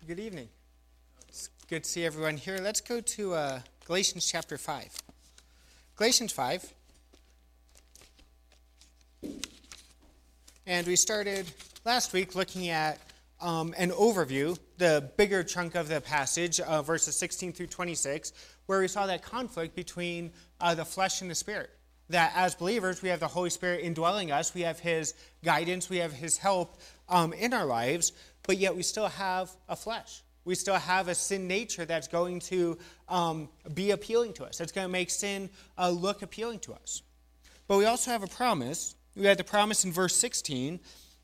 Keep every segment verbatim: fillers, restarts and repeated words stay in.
Good evening. It's good to see everyone here. Let's go to uh, Galatians chapter five. Galatians five. And we started last week looking at um, an overview, the bigger chunk of the passage, uh, verses sixteen through twenty-six, where we saw that conflict between uh, the flesh and the spirit. That as believers, we have the Holy Spirit indwelling us, we have His guidance, we have His help um, in our lives, but yet we still have a flesh. We still have a sin nature that's going to um, be appealing to us. That's going to make sin uh, look appealing to us. But we also have a promise. We had the promise in verse sixteen,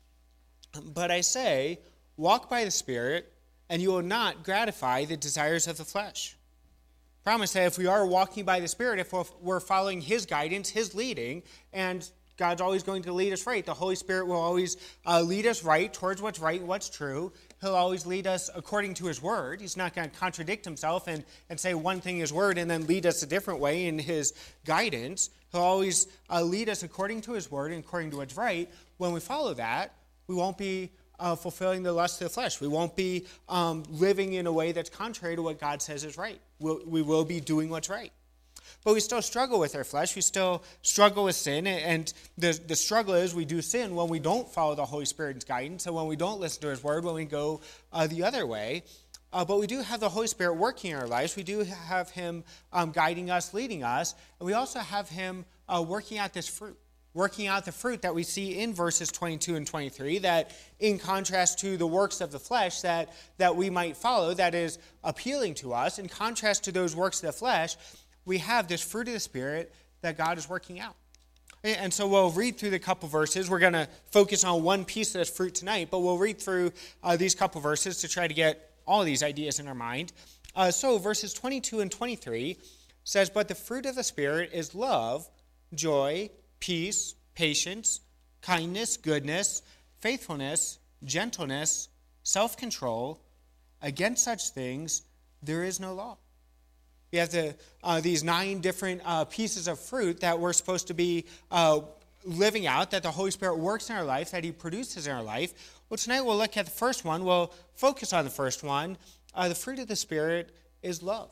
but I say, walk by the Spirit, and you will not gratify the desires of the flesh. Promise that if we are walking by the Spirit, if we're following His guidance, His leading, and God's always going to lead us right. The Holy Spirit will always uh, lead us right towards what's right and what's true. He'll always lead us according to His Word. He's not going to contradict Himself and, and say one thing His Word and then lead us a different way in His guidance. He'll always uh, lead us according to His Word and according to what's right. When we follow that, we won't be uh, fulfilling the lust of the flesh. We won't be um, living in a way that's contrary to what God says is right. We'll, we will be doing what's right. But we still struggle with our flesh. We still struggle with sin. And the, the struggle is we do sin when we don't follow the Holy Spirit's guidance and when we don't listen to His Word, when we go uh, the other way. Uh, but we do have the Holy Spirit working in our lives. We do have Him um, guiding us, leading us. And we also have Him uh, working out this fruit. Working out the fruit that we see in verses twenty-two and twenty-three, that in contrast to the works of the flesh that, that we might follow, that is appealing to us, in contrast to those works of the flesh, we have this fruit of the Spirit that God is working out. And so we'll read through the couple verses. We're going to focus on one piece of this fruit tonight, but we'll read through uh, these couple verses to try to get all of these ideas in our mind. Uh, so verses twenty-two and twenty-three says, "But the fruit of the Spirit is love, joy, peace, patience, kindness, goodness, faithfulness, gentleness, self-control. Against such things there is no law." We have the, uh, these nine different uh, pieces of fruit that we're supposed to be uh, living out, that the Holy Spirit works in our life, that He produces in our life. Well, tonight we'll look at the first one. We'll focus on the first one. Uh, the fruit of the Spirit is love.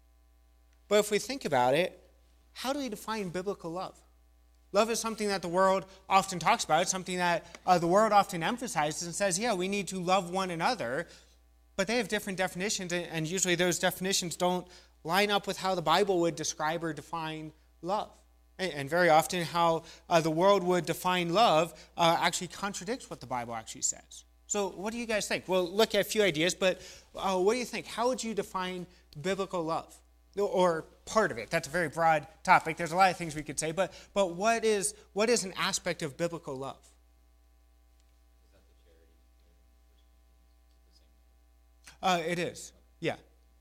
But if we think about it, how do we define biblical love? Love is something that the world often talks about. It's something that uh, the world often emphasizes and says, yeah, we need to love one another. But they have different definitions, and usually those definitions don't line up with how the Bible would describe or define love. And very often how uh, the world would define love uh, actually contradicts what the Bible actually says. So what do you guys think? We'll look at a few ideas, but uh, what do you think? How would you define biblical love? Or part of it. That's a very broad topic. There's a lot of things we could say, but but what is what is an aspect of biblical love? Uh, it is, yeah.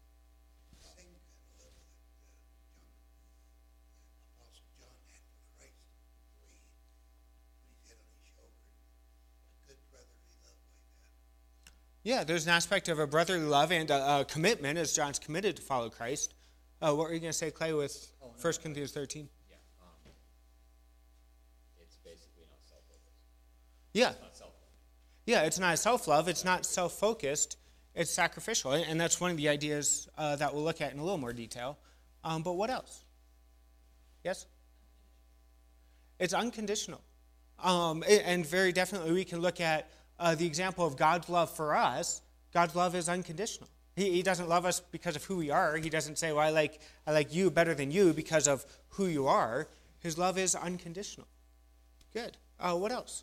Yeah, there's an aspect of a brotherly love and a, a commitment, as John's committed to follow Christ. Uh, what were you going to say, Clay, with oh, no, First Corinthians thirteen? Yeah, um, it's basically not self-focused. Yeah. It's not self-love. Yeah, it's not self-love. It's not self-focused. It's sacrificial, and that's one of the ideas uh, that we'll look at in a little more detail. Um, but what else? Yes? It's unconditional. Um, and very definitely we can look at uh, the example of God's love for us. God's love is unconditional. He, he doesn't love us because of who we are. He doesn't say, well, I like, I like you better than you because of who you are. His love is unconditional. Good. Uh, what else?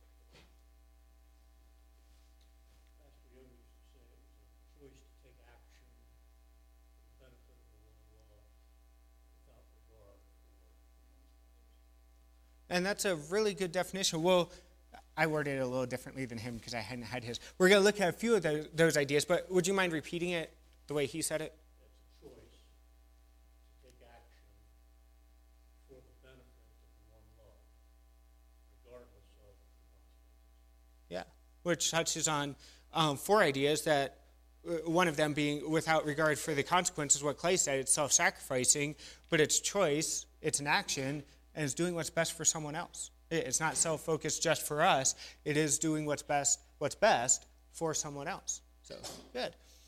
And that's a really good definition. Well, I worded it a little differently than him because I hadn't had his. We're going to look at a few of those, those ideas, but would you mind repeating it the way he said it? That's a choice to take action for the benefit of the one love, regardless of the consequences. Yeah, which touches on um, four ideas that, uh, one of them being without regard for the consequences, what Clay said, it's self-sacrificing, but it's choice, it's an action, and it's doing what's best for someone else. It's not self-focused just for us. It is doing what's best what's best for someone else. So, good.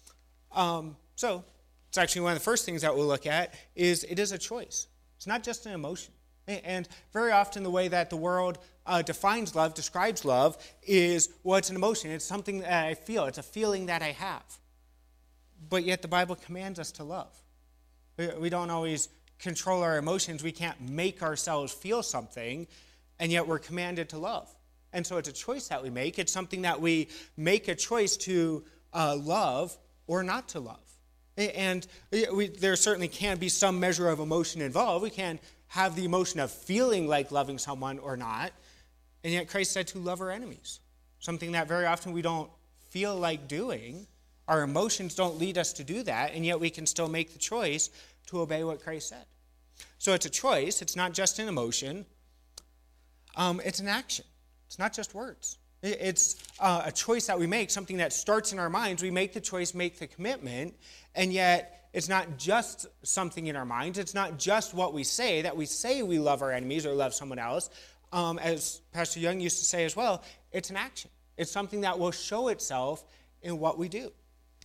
Um, so it's actually one of the first things that we'll look at is it is a choice. It's not just an emotion. And very often the way that the world uh, defines love, describes love, is, well, it's an emotion. It's something that I feel. It's a feeling that I have. But yet the Bible commands us to love. We don't always control our emotions. We can't make ourselves feel something, and yet we're commanded to love. And so it's a choice that we make. It's something that we make a choice to uh, love or not to love. And we, there certainly can be some measure of emotion involved. We can have the emotion of feeling like loving someone or not. And yet Christ said to love our enemies, something that very often we don't feel like doing. Our emotions don't lead us to do that, and yet we can still make the choice to obey what Christ said. So it's a choice. It's not just an emotion. Um, it's an action. It's not just words. It's uh, a choice that we make, something that starts in our minds. We make the choice, make the commitment, and yet it's not just something in our minds. It's not just what we say, that we say we love our enemies or love someone else. Um, as Pastor Young used to say as well, it's an action. It's something that will show itself in what we do.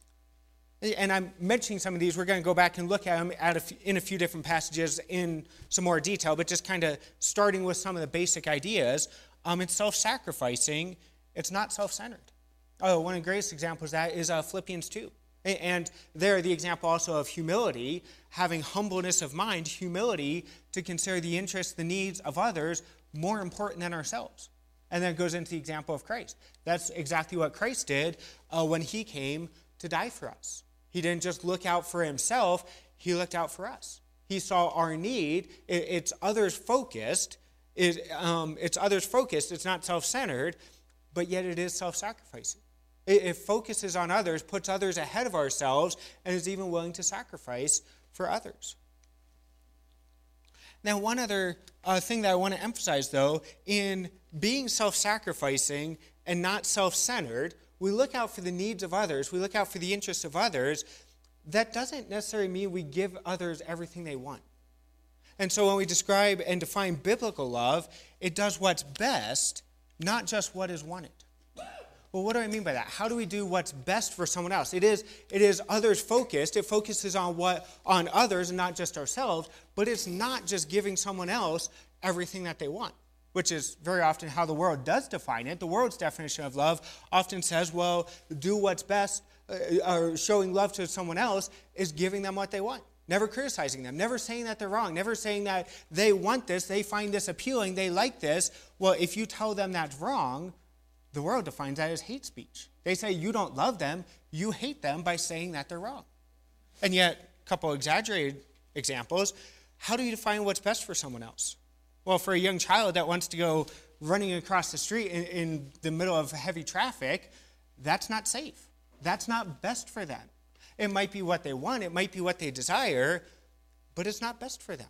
And I'm mentioning some of these. We're going to go back and look at them at a few, in a few different passages in some more detail, but just kind of starting with some of the basic ideas. Um, it's self-sacrificing. It's not self-centered. Oh, one of the greatest examples of that is uh, Philippians two. And there, the example also of humility, having humbleness of mind, humility to consider the interests, the needs of others more important than ourselves. And then it goes into the example of Christ. That's exactly what Christ did uh, when he came to die for us. He didn't just look out for himself, he looked out for us. He saw our need. It's others focused. Um, it's others focused. It's not self-centered, but yet it is self-sacrificing. It focuses on others, puts others ahead of ourselves, and is even willing to sacrifice for others. Now, one other uh, thing that I want to emphasize, though, in being self-sacrificing and not self-centered, we look out for the needs of others, we look out for the interests of others. That doesn't necessarily mean we give others everything they want. And so when we describe and define biblical love, it does what's best, not just what is wanted. Well, what do I mean by that? How do we do what's best for someone else? It is it is others focused. It focuses on what on others and not just ourselves, but it's not just giving someone else everything that they want, which is very often how the world does define it. The world's definition of love often says, well, do what's best, uh, or showing love to someone else is giving them what they want. Never criticizing them, never saying that they're wrong, never saying that they want this, they find this appealing, they like this. Well, if you tell them that's wrong, the world defines that as hate speech. They say you don't love them, you hate them by saying that they're wrong. And yet, a couple exaggerated examples, how do you define what's best for someone else? Well, for a young child that wants to go running across the street in, in the middle of heavy traffic, that's not safe. That's not best for them. It might be what they want, it might be what they desire, but it's not best for them.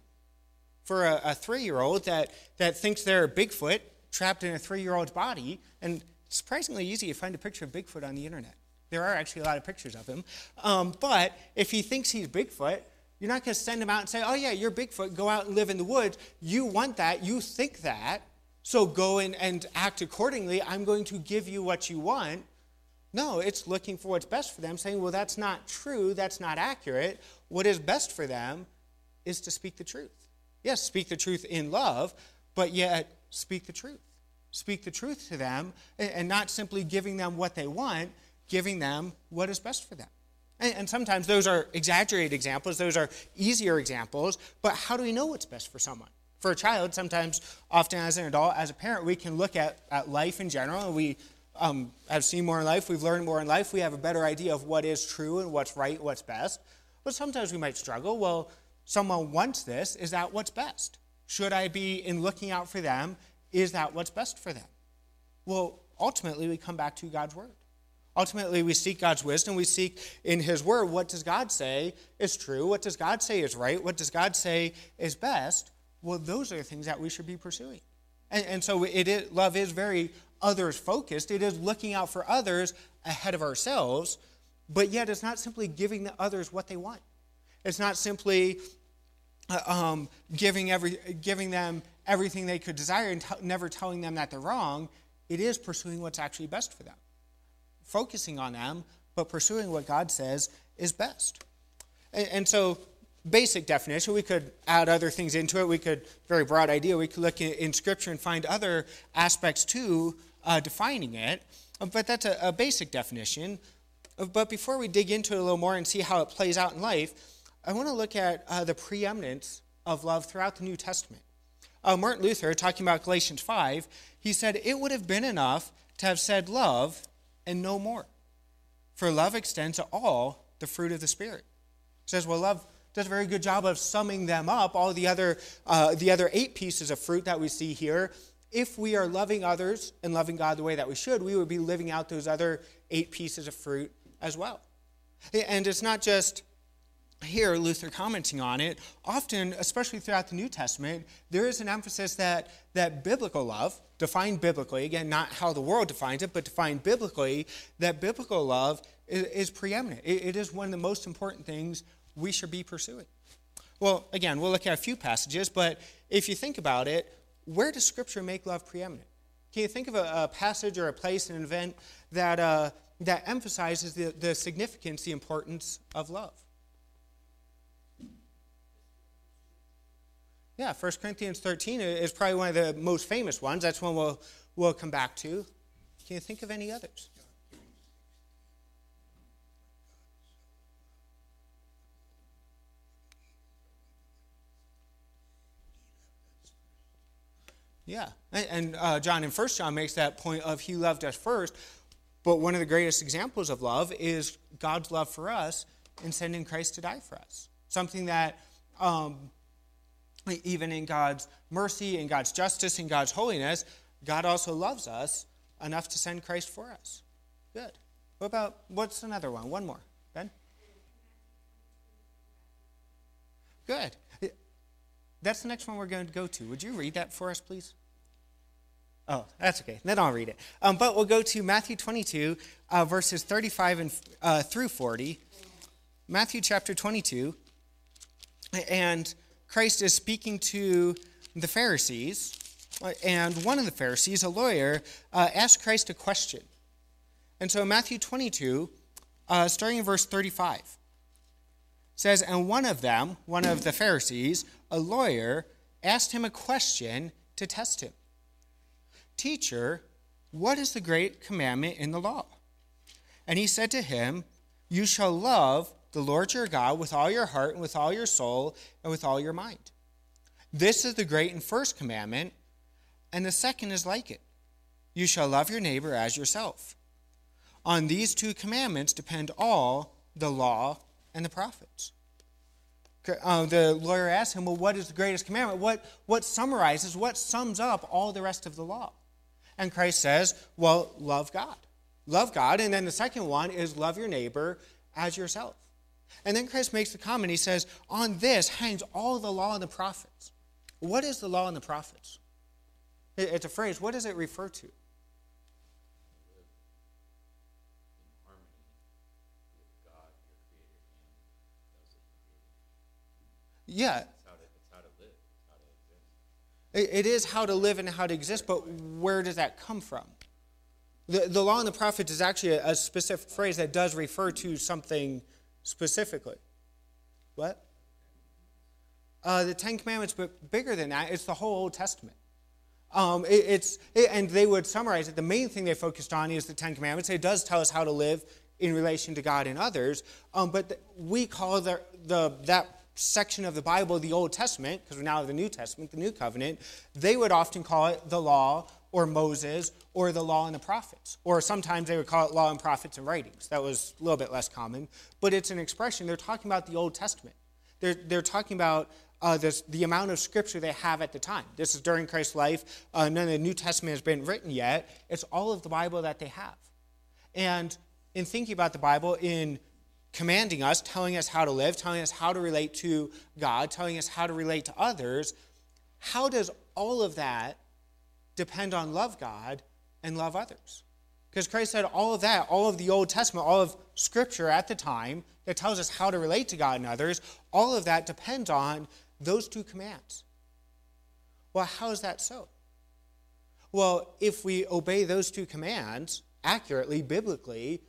For a, a three-year-old that, that thinks they're a Bigfoot trapped in a three-year-old's body, and it's surprisingly easy to find a picture of Bigfoot on the internet. There are actually a lot of pictures of him. Um, but if he thinks he's Bigfoot, you're not going to send him out and say, oh yeah, you're Bigfoot, go out and live in the woods. You want that, you think that, so go in and act accordingly. I'm going to give you what you want. No, it's looking for what's best for them, saying, well, that's not true, that's not accurate. What is best for them is to speak the truth. Yes, speak the truth in love, but yet speak the truth. Speak the truth to them, and not simply giving them what they want, giving them what is best for them. And sometimes those are exaggerated examples, those are easier examples, but how do we know what's best for someone? For a child, sometimes, often as an adult, as a parent, we can look at, at life in general, and we um, have seen more in life, we've learned more in life, we have a better idea of what is true and what's right, what's best. But sometimes we might struggle, well, someone wants this, is that what's best? Should I be, in looking out for them, is that what's best for them? Well, ultimately, we come back to God's Word. Ultimately, we seek God's wisdom. We seek in His Word, what does God say is true? What does God say is right? What does God say is best? Well, those are the things that we should be pursuing. And, and so it is, love is very others-focused. It is looking out for others ahead of ourselves, but yet it's not simply giving the others what they want. It's not simply uh, um, giving every giving them everything they could desire and t- never telling them that they're wrong. It is pursuing what's actually best for them. Focusing on them, but pursuing what God says is best. And, and so, basic definition, we could add other things into it. We could, very broad idea, we could look in, in Scripture and find other aspects to uh, defining it. But that's a, a basic definition. But before we dig into it a little more and see how it plays out in life, I want to look at uh, the preeminence of love throughout the New Testament. Uh, Martin Luther, talking about Galatians five, he said, it would have been enough to have said love and no more. For love extends to all the fruit of the Spirit. He says, well, love does a very good job of summing them up, all the other, uh, the other eight pieces of fruit that we see here. If we are loving others and loving God the way that we should, we would be living out those other eight pieces of fruit as well. And it's not just here, Luther commenting on it. Often, especially throughout the New Testament, there is an emphasis that, that biblical love, defined biblically, again, not how the world defines it, but defined biblically, that biblical love is, is preeminent. It, it is one of the most important things we should be pursuing. Well, again, we'll look at a few passages, but if you think about it, where does Scripture make love preeminent? Can you think of a, a passage or a place, an event that uh, that emphasizes the, the significance, the importance of love? Yeah, First Corinthians thirteen is probably one of the most famous ones. That's one we'll, we'll come back to. Can you think of any others? Yeah, and, and uh, John in First John makes that point of he loved us first, but one of the greatest examples of love is God's love for us in sending Christ to die for us. Something that um, even in God's mercy, in God's justice, in God's holiness, God also loves us enough to send Christ for us. Good. What about, what's another one? One more. Ben? Good. That's the next one we're going to go to. Would you read that for us, please? Oh, that's okay. Then I'll read it. Um, but we'll go to Matthew twenty-two, uh, verses thirty-five and uh, through forty. Matthew chapter twenty-two. And Christ is speaking to the Pharisees. And one of the Pharisees, a lawyer, uh, asked Christ a question. And so Matthew twenty-two, uh, starting in verse thirty-five, says, and one of them, one of the Pharisees, a lawyer, asked him a question to test him. Teacher, what is the great commandment in the law? And he said to him, you shall love the Lord your God with all your heart and with all your soul and with all your mind. This is the great and first commandment, and the second is like it. You shall love your neighbor as yourself. On these two commandments depend all the law and the prophets. Uh, the lawyer asked him, well, what is the greatest commandment? What, what summarizes, what sums up all the rest of the law? And Christ says, well, love God. Love God. And then the second one is love your neighbor as yourself. And then Christ makes the comment. He says, on this hangs all the law and the prophets. What is the law and the prophets? It's a phrase. What does it refer to? Yeah. It's how to, it's how to live. It's how to exist. It, it is how to live and how to exist, but where does that come from? The, the law and the prophets is actually a, a specific phrase that does refer to something specifically. What? Uh, the Ten Commandments, but bigger than that, it's the whole Old Testament. Um, it, it's it, and they would summarize it. The main thing they focused on is the Ten Commandments. It does tell us how to live in relation to God and others, um, but the, we call the, the that section of the Bible the Old Testament, because we now have the New Testament, the New Covenant. They would often call it the law or Moses or the law and the prophets. Or sometimes they would call it law and prophets and writings. That was a little bit less common. But it's an expression. They're talking about the Old Testament. They're, they're talking about uh, this, the amount of scripture they have at the time. This is during Christ's life. Uh, none of the New Testament has been written yet. It's all of the Bible that they have. And in thinking about the Bible, in commanding us, telling us how to live, telling us how to relate to God, telling us how to relate to others, how does all of that depend on love God and love others? Because Christ said all of that, all of the Old Testament, all of Scripture at the time that tells us how to relate to God and others, all of that depends on those two commands. Well, how is that so? Well, if we obey those two commands accurately, biblically,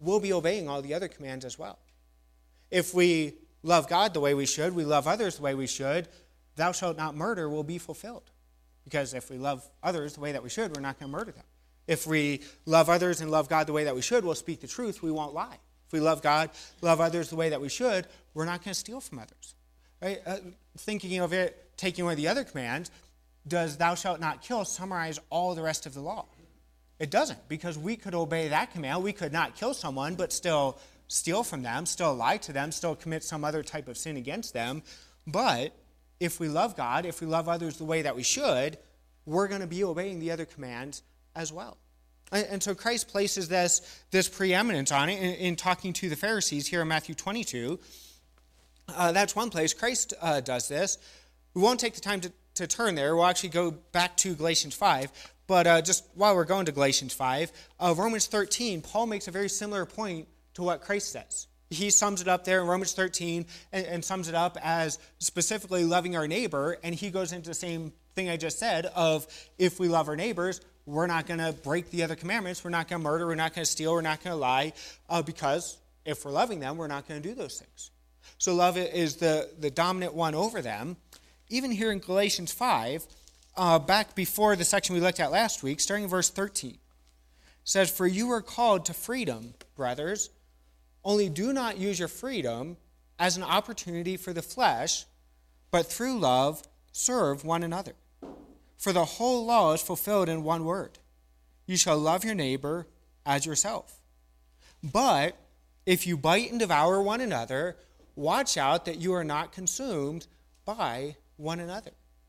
we'll be obeying all the other commands as well. If we love God the way we should, we love others the way we should, thou shalt not murder will be fulfilled. Because if we love others the way that we should, we're not going to murder them. If we love others and love God the way that we should, we'll speak the truth, we won't lie. If we love God, love others the way that we should, we're not going to steal from others. Right? Uh, thinking of it, taking away the other commands, does thou shalt not kill summarize all the rest of the law? It doesn't, because we could obey that command. We could not kill someone, but still steal from them, still lie to them, still commit some other type of sin against them. But if we love God, if we love others the way that we should, we're going to be obeying the other commands as well. And, and so Christ places this, this preeminence on it in, in talking to the Pharisees here in Matthew twenty-two. Uh, that's one place Christ uh, does this. We won't take the time to, to turn there. We'll actually go back to Galatians five. But uh, just while we're going to Galatians five, uh, Romans thirteen, Paul makes a very similar point to what Christ says. He sums it up there in Romans thirteen and, and sums it up as specifically loving our neighbor, and he goes into the same thing I just said of if we love our neighbors, we're not going to break the other commandments, we're not going to murder, we're not going to steal, we're not going to lie, uh, because if we're loving them, we're not going to do those things. So love is the, the dominant one over them. Even here in Galatians five, uh, back before the section we looked at last week, starting in verse thirteen, says, "For you are called to freedom, brothers, only do not use your freedom as an opportunity for the flesh, but through love serve one another. For the whole law is fulfilled in one word: you shall love your neighbor as yourself. But if you bite and devour one another, watch out that you are not consumed by one another."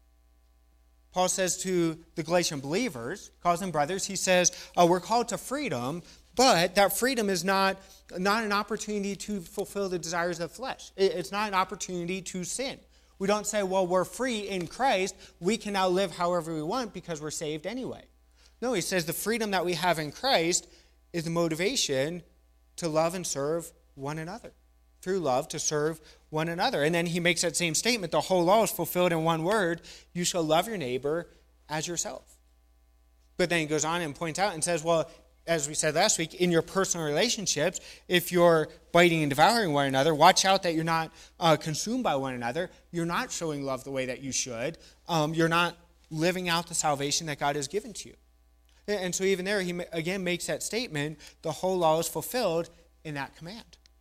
Paul says to the Galatian believers, calls them brothers, he says, uh, we're called to freedom, but that freedom is not, not an opportunity to fulfill the desires of the flesh. It's not an opportunity to sin. We don't say, well, we're free in Christ, we can now live however we want because we're saved anyway. No, he says the freedom that we have in Christ is the motivation to love and serve one another. Through love, to serve one another. And then he makes that same statement, the whole law is fulfilled in one word: you shall love your neighbor as yourself. But then he goes on and points out and says, well, as we said last week, in your personal relationships, if you're biting and devouring one another, watch out that you're not uh, consumed by one another. You're not showing love the way that you should. Um, you're not living out the salvation that God has given to you. And so even there, he again makes that statement, the whole law is fulfilled in that command.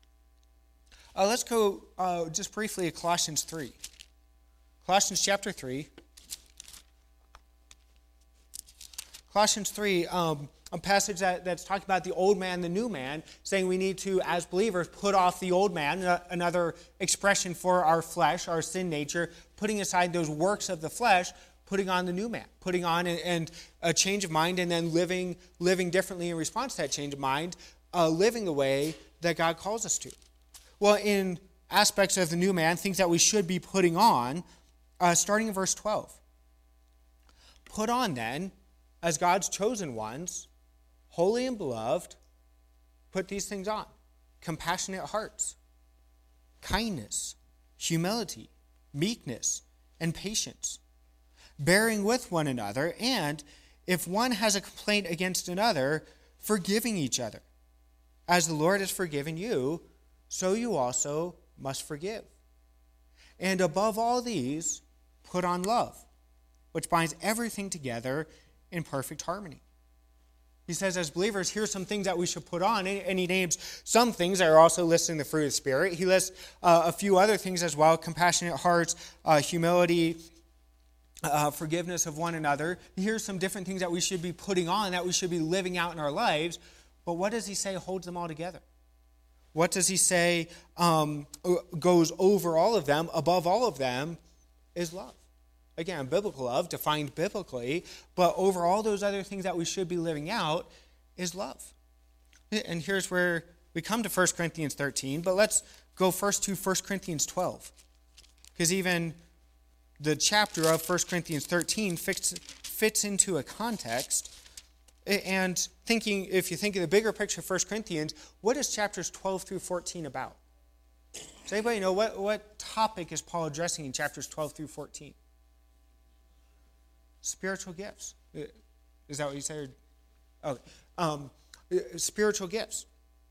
Uh, let's go uh, just briefly to Colossians three. Colossians chapter three. Colossians three, um, a passage that, that's talking about the old man, the new man, saying we need to, as believers, put off the old man, another expression for our flesh, our sin nature, putting aside those works of the flesh, putting on the new man, putting on and, and a change of mind, and then living, living differently in response to that change of mind, uh, living the way that God calls us to. Well, in aspects of the new man, things that we should be putting on, uh, starting in verse twelve. "Put on then, as God's chosen ones, holy and beloved," put these things on: compassionate hearts, kindness, humility, meekness, and patience, bearing with one another, and if one has a complaint against another, forgiving each other. As the Lord has forgiven you, so you also must forgive. And above all these, put on love, which binds everything together in perfect harmony. He says, as believers, here's some things that we should put on, and he names some things that are also listed in the fruit of the Spirit. He lists uh, a few other things as well: compassionate hearts, uh, humility, uh, forgiveness of one another. Here's some different things that we should be putting on, that we should be living out in our lives. But what does he say holds them all together? What does he say um, goes over all of them, above all of them, is love. Again, biblical love, defined biblically, but over all those other things that we should be living out is love. And here's where we come to First Corinthians thirteen, but let's go first to First Corinthians twelve. Because even the chapter of First Corinthians thirteen fits, fits into a context. And thinking, if you think of the bigger picture of First Corinthians, what is chapters twelve through fourteen about? Does anybody know what, what topic is Paul addressing in chapters twelve through fourteen? Spiritual gifts. Is that what you said? Okay. Um, spiritual gifts.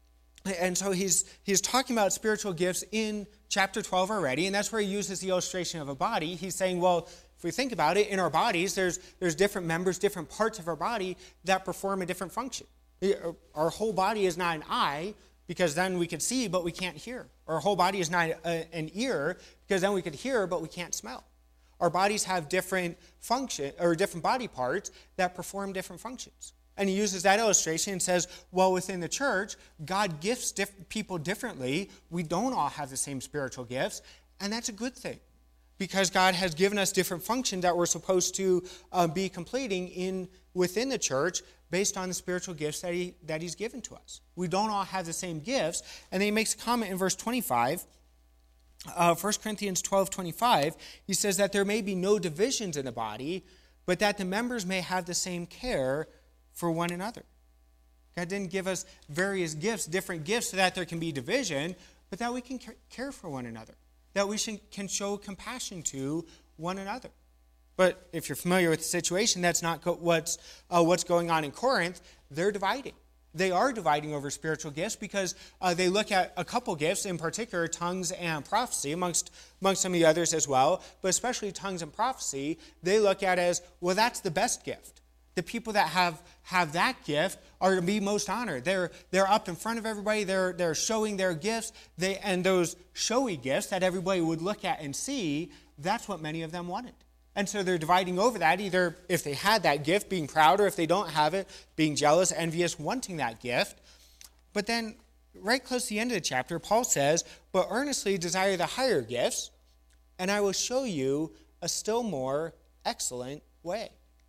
And so he's he's talking about spiritual gifts in chapter twelve already, and that's where he uses the illustration of a body. He's saying, well, if we think about it, in our bodies, there's there's different members, different parts of our body that perform a different function. Our whole body is not an eye, because then we could see, but we can't hear. Our whole body is not a, an ear, because then we could hear, but we can't smell. Our bodies have different function or different body parts that perform different functions. And he uses that illustration and says, well, within the church, God gifts diff- people differently. We don't all have the same spiritual gifts, and that's a good thing, because God has given us different functions that we're supposed to uh, be completing in within the church based on the spiritual gifts that, he, that he's given to us. We don't all have the same gifts. And then he makes a comment in verse twenty-five, uh, First Corinthians twelve twenty-five. He says that there may be no divisions in the body, but that the members may have the same care for one another. God didn't give us various gifts, different gifts, so that there can be division, but that we can care for one another, that we should, can show compassion to one another. But if you're familiar with the situation, that's not co- what's uh, what's going on in Corinth. They're dividing. They are dividing over spiritual gifts because uh, they look at a couple gifts, in particular tongues and prophecy, amongst, amongst some of the others as well, but especially tongues and prophecy, they look at as, well, that's the best gift. The people that have, have that gift are to be most honored. They're, they're up in front of everybody. They're, they're showing their gifts. They, and those showy gifts that everybody would look at and see, that's what many of them wanted. And so they're dividing over that, either if they had that gift, being proud, or if they don't have it, being jealous, envious, wanting that gift. But then, right close to the end of the chapter, Paul says, but earnestly desire the higher gifts, and I will show you a still more excellent way.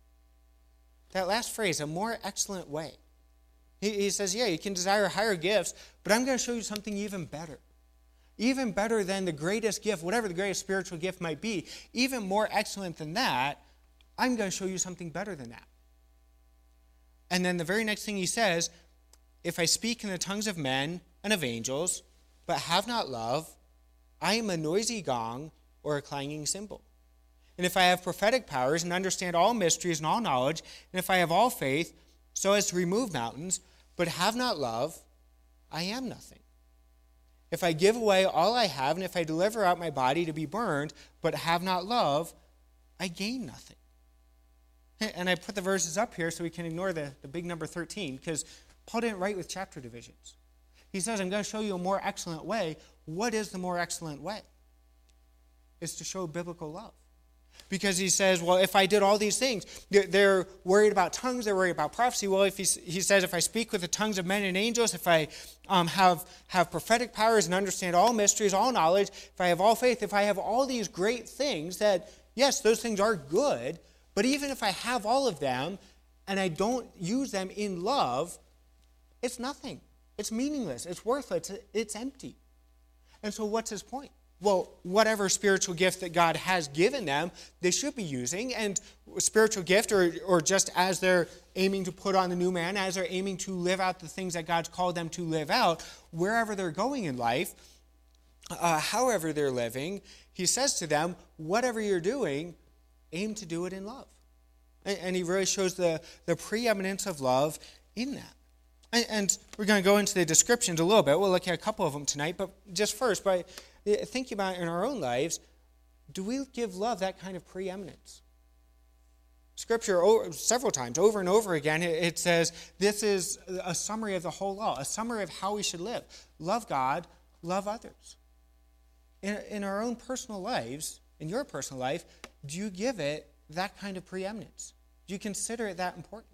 That last phrase, a more excellent way. He, he says, yeah, you can desire higher gifts, but I'm going to show you something even better. Even better than the greatest gift, whatever the greatest spiritual gift might be. Even more excellent than that, I'm going to show you something better than that. And then the very next thing he says, if I speak in the tongues of men and of angels, but have not love, I am a noisy gong or a clanging cymbal. And if I have prophetic powers and understand all mysteries and all knowledge, and if I have all faith so as to remove mountains, but have not love, I am nothing. If I give away all I have, and if I deliver out my body to be burned, but have not love, I gain nothing. And I put the verses up here so we can ignore the, the big number thirteen, because Paul didn't write with chapter divisions. He says, I'm going to show you a more excellent way. What is the more excellent way? It's to show biblical love. Because he says, well, if I did all these things, they're worried about tongues, they're worried about prophecy. Well, if he, he says, if I speak with the tongues of men and angels, if I um, have, have prophetic powers and understand all mysteries, all knowledge, if I have all faith, if I have all these great things that, yes, those things are good, but even if I have all of them and I don't use them in love, it's nothing. It's meaningless. It's worthless. It's empty. And so what's his point? Well, whatever spiritual gift that God has given them, they should be using. And spiritual gift, or, or just as they're aiming to put on the new man, as they're aiming to live out the things that God's called them to live out, wherever they're going in life, uh, however they're living, he says to them, whatever you're doing, aim to do it in love. And, and he really shows the, the preeminence of love in that. And, and we're going to go into the descriptions a little bit. We'll look at a couple of them tonight. But just first, by thinking about it in our own lives, do we give love that kind of preeminence? Scripture, over, several times, over and over again, it, it says this is a summary of the whole law, a summary of how we should live. Love God, love others. In, in our own personal lives, in your personal life, do you give it that kind of preeminence? Do you consider it that important?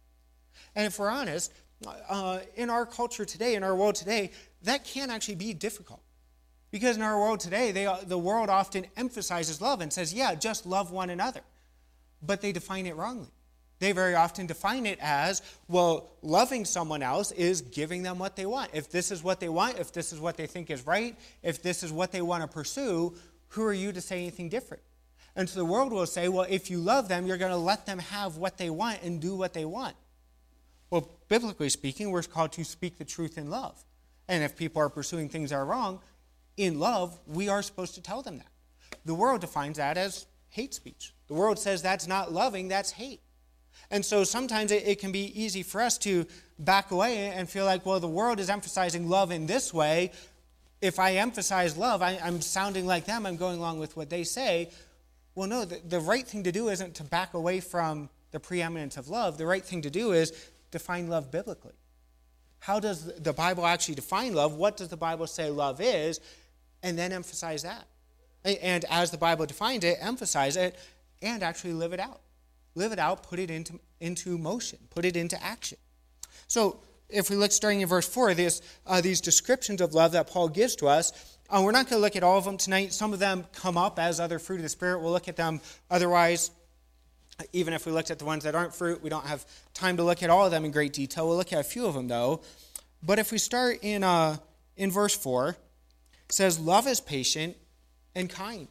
And if we're honest, uh, in our culture today, in our world today, that can actually be difficult. Because in our world today, they, the world often emphasizes love and says, yeah, just love one another. But they define it wrongly. They very often define it as, well, loving someone else is giving them what they want. If this is what they want, if this is what they think is right, if this is what they want to pursue, who are you to say anything different? And so the world will say, well, if you love them, you're going to let them have what they want and do what they want. Well, biblically speaking, we're called to speak the truth in love. And if people are pursuing things that are wrong, in love, we are supposed to tell them that. The world defines that as hate speech. The world says that's not loving, that's hate. And so sometimes it, it can be easy for us to back away and feel like, well, the world is emphasizing love in this way. If I emphasize love, I, I'm sounding like them. I'm going along with what they say. Well, no, the, the right thing to do isn't to back away from the preeminence of love. The right thing to do is define love biblically. How does the Bible actually define love? What does the Bible say love is? And then emphasize that. And as the Bible defines it, emphasize it and actually live it out. Live it out, put it into, into motion, put it into action. So if we look starting in verse four, this, uh, these descriptions of love that Paul gives to us, uh, we're not going to look at all of them tonight. Some of them come up as other fruit of the Spirit. We'll look at them otherwise. Even if we looked at the ones that aren't fruit, we don't have time to look at all of them in great detail. We'll look at a few of them, though. But if we start in uh, in verse four, it says, love is patient and kind.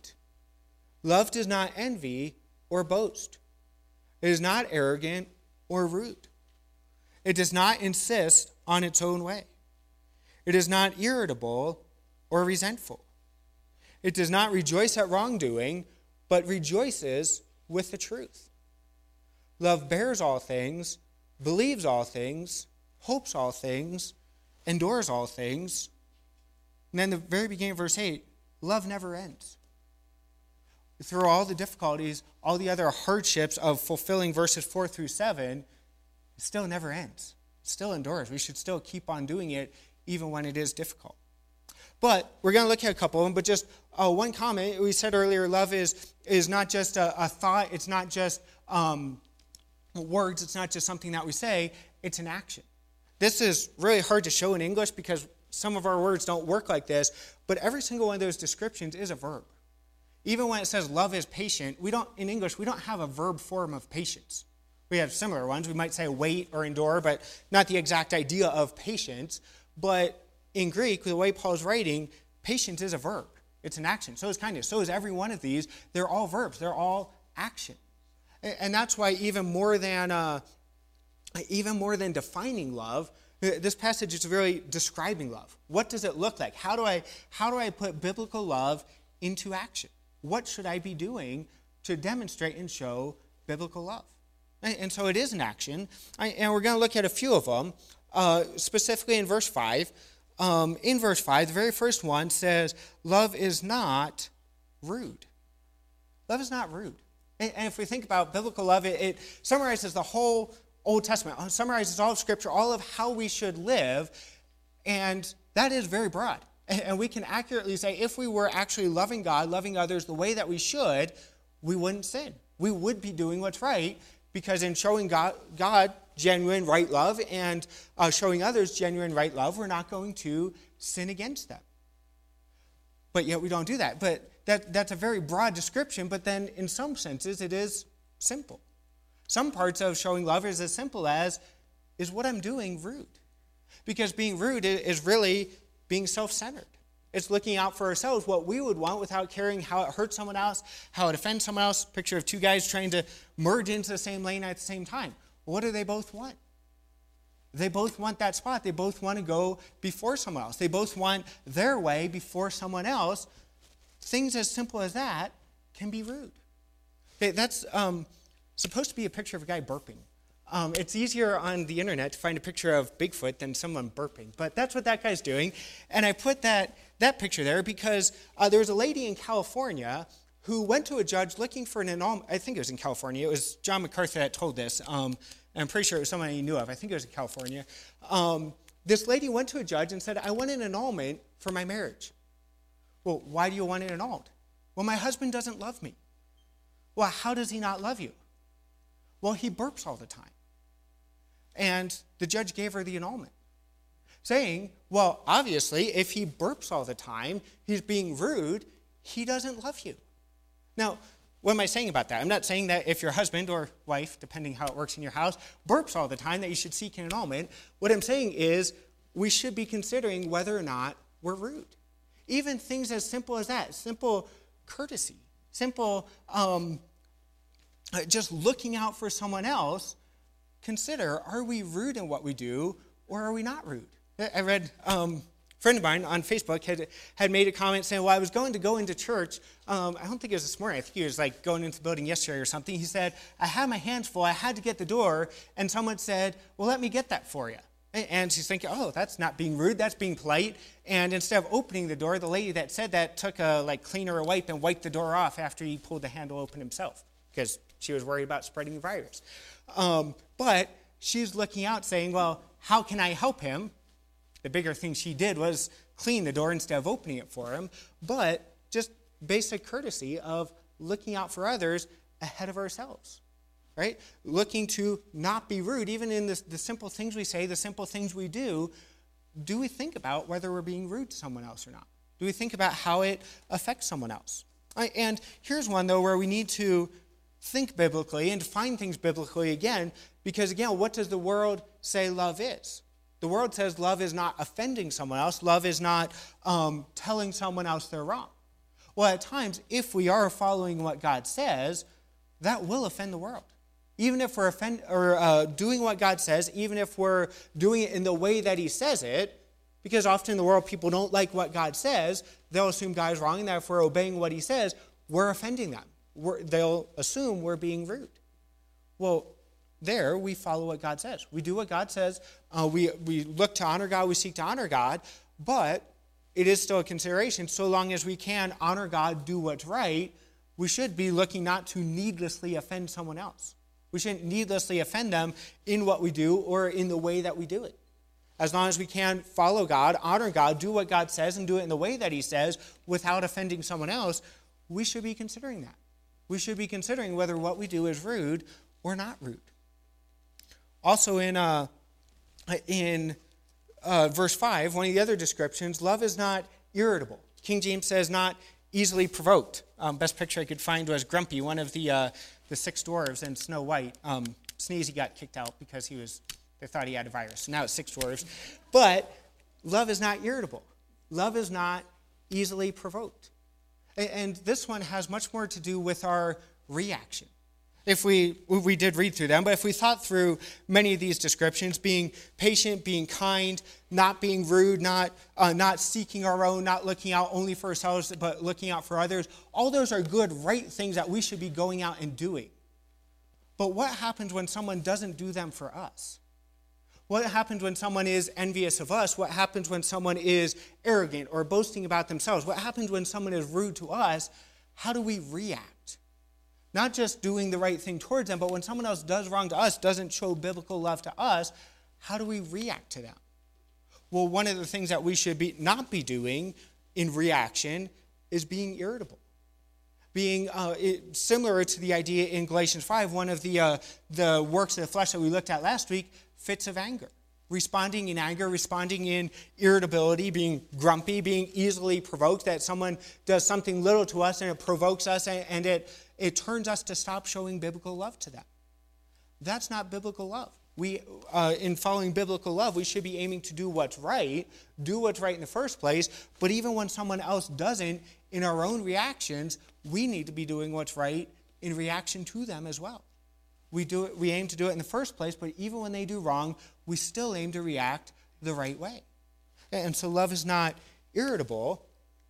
Love does not envy or boast. It is not arrogant or rude. It does not insist on its own way. It is not irritable or resentful. It does not rejoice at wrongdoing, but rejoices with the truth. Love bears all things, believes all things, hopes all things, endures all things. And then the very beginning of verse eight, love never ends. Through all the difficulties, all the other hardships of fulfilling verses four through seven, it still never ends. It still endures. We should still keep on doing it even when it is difficult. But we're going to look at a couple of them, but just uh, one comment. We said earlier, love is, is not just a, a thought. It's not just um, words. It's not just something that we say. It's an action. This is really hard to show in English because some of our words don't work like this, but every single one of those descriptions is a verb. Even when it says love is patient, we don't, in English, we don't have a verb form of patience. We have similar ones. We might say wait or endure, but not the exact idea of patience. But in Greek, the way Paul's writing, patience is a verb. It's an action. So is kindness. So is every one of these. They're all verbs. They're all action. And that's why even more than uh, even more than defining love, this passage is really describing love. What does it look like? How do I how do I put biblical love into action? What should I be doing to demonstrate and show biblical love? And so it is an action. And we're going to look at a few of them, uh, specifically in verse five. Um, in verse five, the very first one says, love is not rude. Love is not rude. And if we think about biblical love, it, it summarizes the whole Old Testament. It summarizes all of Scripture, all of how we should live. And that is very broad. And we can accurately say if we were actually loving God, loving others the way that we should, we wouldn't sin. We would be doing what's right, because in showing God, God genuine right love and uh, showing others genuine right love, we're not going to sin against them. But yet we don't do that. But that, that's a very broad description, but then in some senses it is simple. Some parts of showing love is as simple as, is what I'm doing rude? Because being rude is really being self-centered. It's looking out for ourselves, what we would want, without caring how it hurts someone else, how it offends someone else. Picture of two guys trying to merge into the same lane at the same time. What do they both want? They both want that spot. They both want to go before someone else. They both want their way before someone else. Things as simple as that can be rude. That's um, supposed to be a picture of a guy burping. Um, it's easier on the internet to find a picture of Bigfoot than someone burping, but that's what that guy's doing. And I put that, that picture there because uh, there was a lady in California who went to a judge looking for an annulment. I think it was in California. It was John MacArthur that told this. Um, and I'm pretty sure it was someone he knew of. I think it was in California. Um, this lady went to a judge and said, I want an annulment for my marriage. Well, why do you want it annulled? Well, my husband doesn't love me. Well, how does he not love you? Well, he burps all the time. And the judge gave her the annulment, saying, well, obviously, if he burps all the time, he's being rude, he doesn't love you. Now, what am I saying about that? I'm not saying that if your husband or wife, depending how it works in your house, burps all the time, that you should seek an annulment. What I'm saying is we should be considering whether or not we're rude. Even things as simple as that, simple courtesy, simple um, just looking out for someone else. Consider, are we rude in what we do, or are we not rude? I read, um, a friend of mine on Facebook had had made a comment saying, well, I was going to go into church. Um, I don't think it was this morning. I think he was like going into the building yesterday or something. He said, I had my hands full. I had to get the door. And someone said, well, let me get that for you. And she's thinking, oh, that's not being rude, that's being polite. And instead of opening the door, the lady that said that took a like cleaner or wipe and wiped the door off after he pulled the handle open himself because she was worried about spreading the virus. Um, but she's looking out saying, well, how can I help him? The bigger thing she did was clean the door instead of opening it for him. But just basic courtesy of looking out for others ahead of ourselves. Right? Looking to not be rude, even in the, the simple things we say, the simple things we do, do we think about whether we're being rude to someone else or not? Do we think about how it affects someone else? Right? And here's one, though, where we need to think biblically and define things biblically again, because, again, what does the world say love is? The world says love is not offending someone else. Love is not um, telling someone else they're wrong. Well, at times, if we are following what God says, that will offend the world. Even if we're offend, or uh, doing what God says, even if we're doing it in the way that he says it, because often in the world people don't like what God says, they'll assume God is wrong, and that if we're obeying what he says, we're offending them. We're, they'll assume we're being rude. Well, there we follow what God says. We do what God says. Uh, we, we look to honor God. We seek to honor God. But it is still a consideration. So long as we can honor God, do what's right, we should be looking not to needlessly offend someone else. We shouldn't needlessly offend them in what we do or in the way that we do it. As long as we can follow God, honor God, do what God says, and do it in the way that he says without offending someone else, we should be considering that. We should be considering whether what we do is rude or not rude. Also in, uh, in uh, verse five, one of the other descriptions, love is not irritable. King James says not easily provoked. Um, best picture I could find was Grumpy, one of the... Uh, the six dwarves and Snow White. Um, Sneezy got kicked out because he was, they thought he had a virus. Now it's six dwarves. But love is not irritable. Love is not easily provoked. And, and this one has much more to do with our reaction. If we, we did read through them, but if we thought through many of these descriptions, being patient, being kind, not being rude, not, uh, not seeking our own, not looking out only for ourselves, but looking out for others, all those are good, right things that we should be going out and doing. But what happens when someone doesn't do them for us? What happens when someone is envious of us? What happens when someone is arrogant or boasting about themselves? What happens when someone is rude to us? How do we react? Not just doing the right thing towards them, but when someone else does wrong to us, doesn't show biblical love to us, how do we react to them? Well, one of the things that we should be not be doing in reaction is being irritable. Being uh, it, similar to the idea in Galatians five, one of the, uh, the works of the flesh that we looked at last week, fits of anger. Responding in anger, responding in irritability, being grumpy, being easily provoked, that someone does something little to us and it provokes us and it, it turns us to stop showing biblical love to them. That's not biblical love. We, uh, in following biblical love, we should be aiming to do what's right, do what's right in the first place, but even when someone else doesn't, in our own reactions, we need to be doing what's right in reaction to them as well. We do it, we aim to do it in the first place, but even when they do wrong, we still aim to react the right way. And so love is not irritable.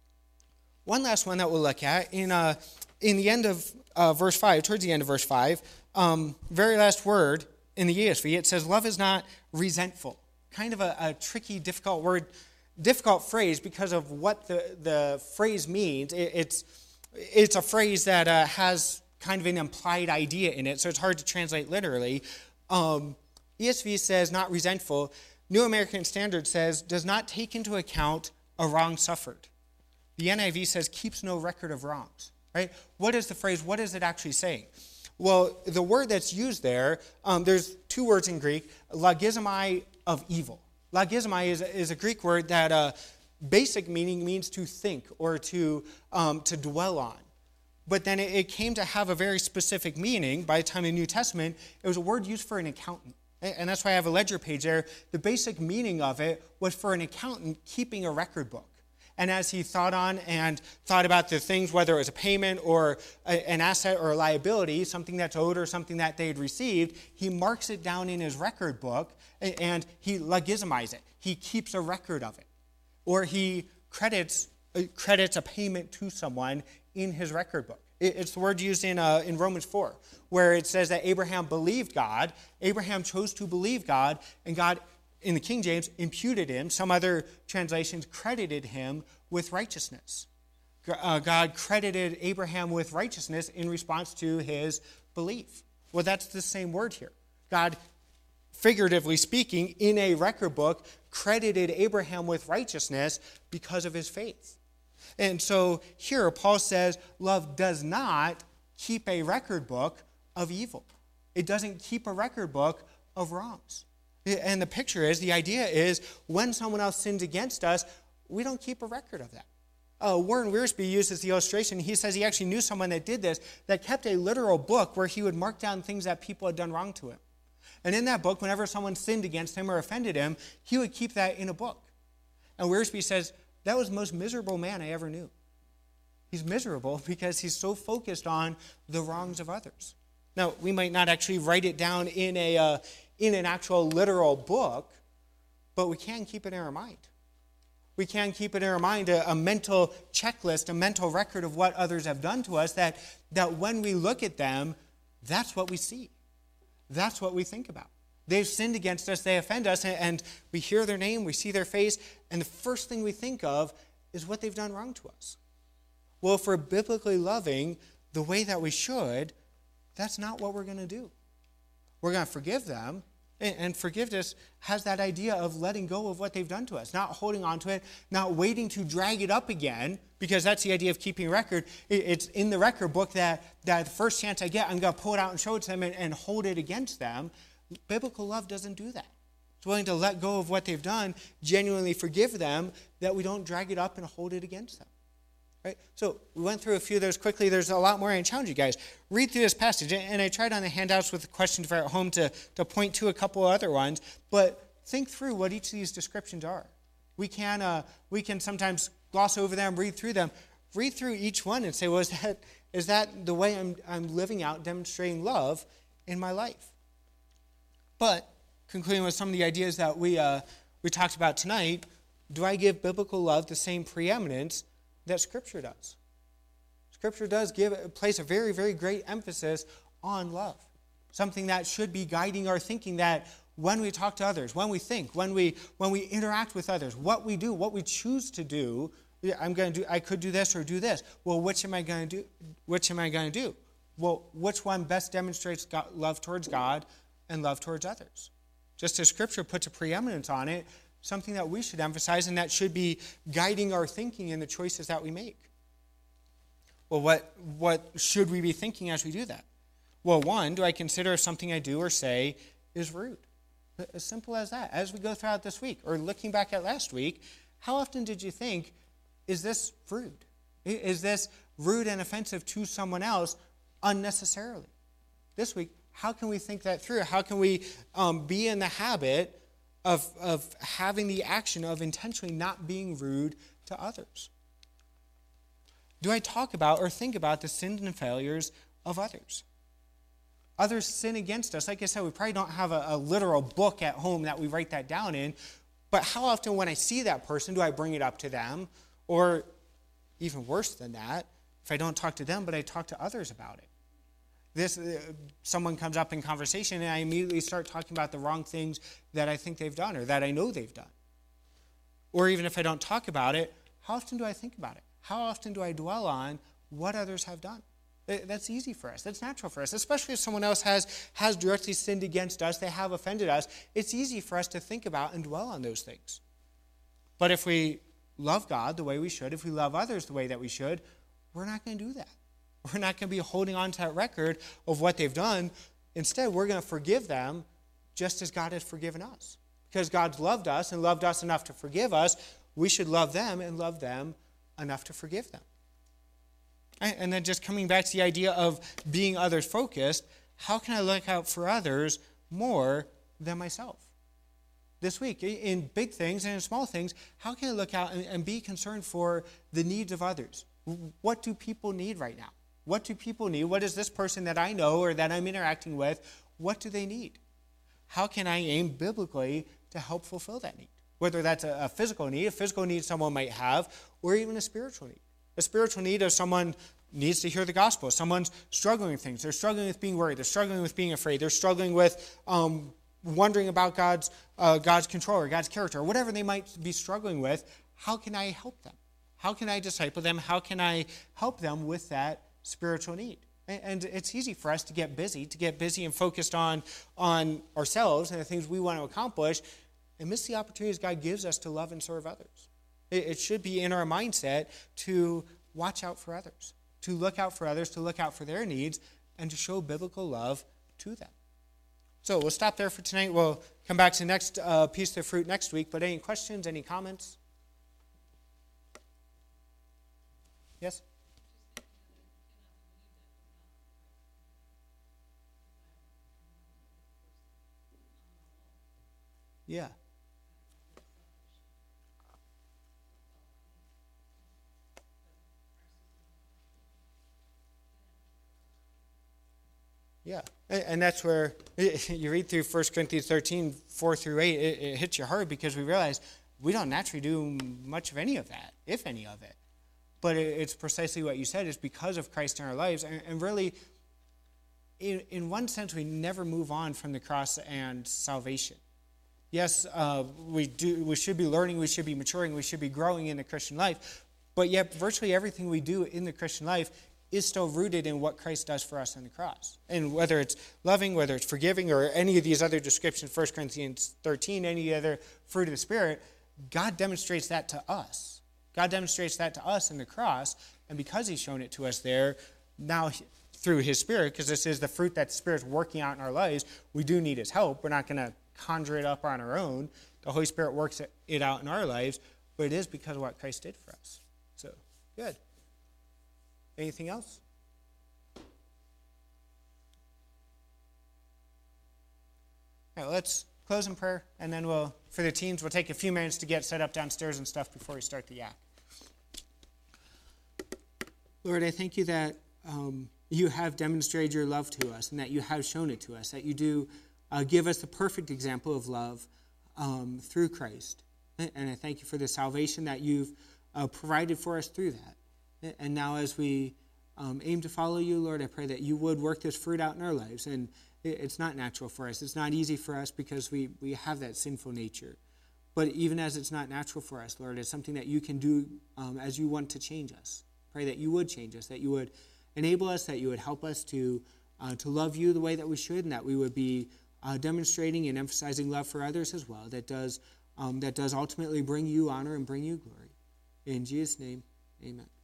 One last one that we'll look at, in uh, in the end of uh, verse five, towards the end of verse five, um, very last word in the E S V, it says, love is not resentful. Kind of a, a tricky, difficult word, difficult phrase because of what the, the phrase means. It, it's, it's a phrase that uh, has kind of an implied idea in it, so it's hard to translate literally. Um, E S V says not resentful. New American Standard says does not take into account a wrong suffered. The N I V says keeps no record of wrongs. Right? What is the phrase? What is it actually saying? Well, the word that's used there, um, there's two words in Greek, logizomai of evil. Logizomai is, is a Greek word that uh, basic meaning means to think or to, um, to dwell on. But then it, it came to have a very specific meaning. By the time of the New Testament, it was a word used for an accountant. And that's why I have a ledger page there. The basic meaning of it was for an accountant keeping a record book. And as he thought on and thought about the things, whether it was a payment or a, an asset or a liability, something that's owed or something that they'd received, he marks it down in his record book and he logizomizes it. He keeps a record of it. Or he credits, uh, credits a payment to someone in his record book. It, it's the word used in, uh, in Romans four, where it says that Abraham believed God. Abraham chose to believe God, and God in the King James, imputed him. Some other translations credited him with righteousness. Uh, God credited Abraham with righteousness in response to his belief. Well, that's the same word here. God, figuratively speaking, in a record book, credited Abraham with righteousness because of his faith. And so here, Paul says, love does not keep a record book of evil. It doesn't keep a record book of wrongs. And the picture is, the idea is, when someone else sins against us, we don't keep a record of that. Uh, Warren Wiersbe uses the illustration. He says he actually knew someone that did this, that kept a literal book where he would mark down things that people had done wrong to him. And in that book, whenever someone sinned against him or offended him, he would keep that in a book. And Wiersbe says, that was the most miserable man I ever knew. He's miserable because he's so focused on the wrongs of others. Now, we might not actually write it down in a uh, in an actual literal book, but we can keep it in our mind. We can keep it in our mind, a, a mental checklist, a mental record of what others have done to us, that, that when we look at them, that's what we see. That's what we think about. They've sinned against us, they offend us, and, and we hear their name, we see their face, and the first thing we think of is what they've done wrong to us. Well, if we're biblically loving the way that we should, that's not what we're going to do. We're going to forgive them, and forgiveness has that idea of letting go of what they've done to us, not holding on to it, not waiting to drag it up again, because that's the idea of keeping a record. It's in the record book that, that the first chance I get, I'm going to pull it out and show it to them and, and hold it against them. Biblical love doesn't do that. It's willing to let go of what they've done, genuinely forgive them, that we don't drag it up and hold it against them. Right? So we went through a few of those quickly. There's a lot more I challenge you guys. Read through this passage. And I tried on the handouts with the questions for at home to, to point to a couple of other ones. But think through what each of these descriptions are. We can uh, we can sometimes gloss over them, read through them. Read through each one and say, well, is that, is that the way I'm, I'm living out, demonstrating love in my life? But concluding with some of the ideas that we uh, we talked about tonight, do I give biblical love the same preeminence that Scripture does? Scripture does give place a very, very great emphasis on love. Something that should be guiding our thinking, that when we talk to others, when we think, when we when we interact with others, what we do, what we choose to do, I'm going to do, I could do this or do this. Well, which am I going to do? Which am I going to do? Well, which one best demonstrates God, love towards God and love towards others? Just as Scripture puts a preeminence on it, something that we should emphasize and that should be guiding our thinking in the choices that we make. Well, what, what should we be thinking as we do that? Well, one, do I consider if something I do or say is rude? As simple as that. As we go throughout this week, or looking back at last week, how often did you think, is this rude? Is this rude and offensive to someone else unnecessarily? This week, how can we think that through? How can we um, be in the habit Of, of having the action of intentionally not being rude to others? Do I talk about or think about the sins and failures of others? Others sin against us. Like I said, we probably don't have a, a literal book at home that we write that down in, but how often when I see that person do I bring it up to them? Or even worse than that, if I don't talk to them, but I talk to others about it. This uh, someone comes up in conversation and I immediately start talking about the wrong things that I think they've done or that I know they've done. Or even if I don't talk about it, how often do I think about it? How often do I dwell on what others have done? That's easy for us. That's natural for us, especially if someone else has, has directly sinned against us, they have offended us. It's easy for us to think about and dwell on those things. But if we love God the way we should, if we love others the way that we should, we're not going to do that. We're not going to be holding on to that record of what they've done. Instead, we're going to forgive them just as God has forgiven us. Because God's loved us and loved us enough to forgive us, we should love them and love them enough to forgive them. And then just coming back to the idea of being others-focused, how can I look out for others more than myself? This week, in big things and in small things, how can I look out and, and be concerned for the needs of others? What do people need right now? What do people need? What is this person that I know or that I'm interacting with, what do they need? How can I aim biblically to help fulfill that need? Whether that's a, a physical need, a physical need someone might have, or even a spiritual need. A spiritual need of someone needs to hear the gospel. Someone's struggling with things. They're struggling with being worried. They're struggling with being afraid. They're struggling with um, wondering about God's uh, God's control or God's character or whatever they might be struggling with, how can I help them? How can I disciple them? How can I help them with that spiritual need? And, and it's easy for us to get busy, to get busy and focused on, on ourselves and the things we want to accomplish and miss the opportunities God gives us to love and serve others. It, it should be in our mindset to watch out for others, to look out for others, to look out for their needs, and to show biblical love to them. So we'll stop there for tonight. We'll come back to the next uh, piece of the fruit next week. But any questions, any comments? Yes? Yeah. Yeah, and that's where you read through First Corinthians thirteen, four through eight, it, it hits you hard because we realize we don't naturally do much of any of that, if any of it. But it's precisely what you said. It's because of Christ in our lives. And, and really, in, in one sense, we never move on from the cross and salvation. Yes, uh, we do. We should be learning, we should be maturing, we should be growing in the Christian life. But yet, virtually everything we do in the Christian life is still rooted in what Christ does for us on the cross. And whether it's loving, whether it's forgiving, or any of these other descriptions, First Corinthians thirteen, any other fruit of the Spirit, God demonstrates that to us. God demonstrates that to us in the cross, and because he's shown it to us there, now through his Spirit, because this is the fruit that the Spirit's working out in our lives, we do need his help. We're not going to conjure it up on our own. The Holy Spirit works it out in our lives, but it is because of what Christ did for us. So, good. Anything else? All right, let's close in prayer, and then we'll, for the teams, we'll take a few minutes to get set up downstairs and stuff before we start the yak. Lord, I thank you that um, you have demonstrated your love to us and that you have shown it to us, that you do uh, give us the perfect example of love um, through Christ. And I thank you for the salvation that you've uh, provided for us through that. And now as we um, aim to follow you, Lord, I pray that you would work this fruit out in our lives. And it's not natural for us. It's not easy for us because we, we have that sinful nature. But even as it's not natural for us, Lord, it's something that you can do um, as you want to change us. Pray that you would change us, that you would enable us, that you would help us to uh, to love you the way that we should, and that we would be uh, demonstrating and emphasizing love for others as well. That does um, that does ultimately bring you honor and bring you glory. In Jesus' name, amen.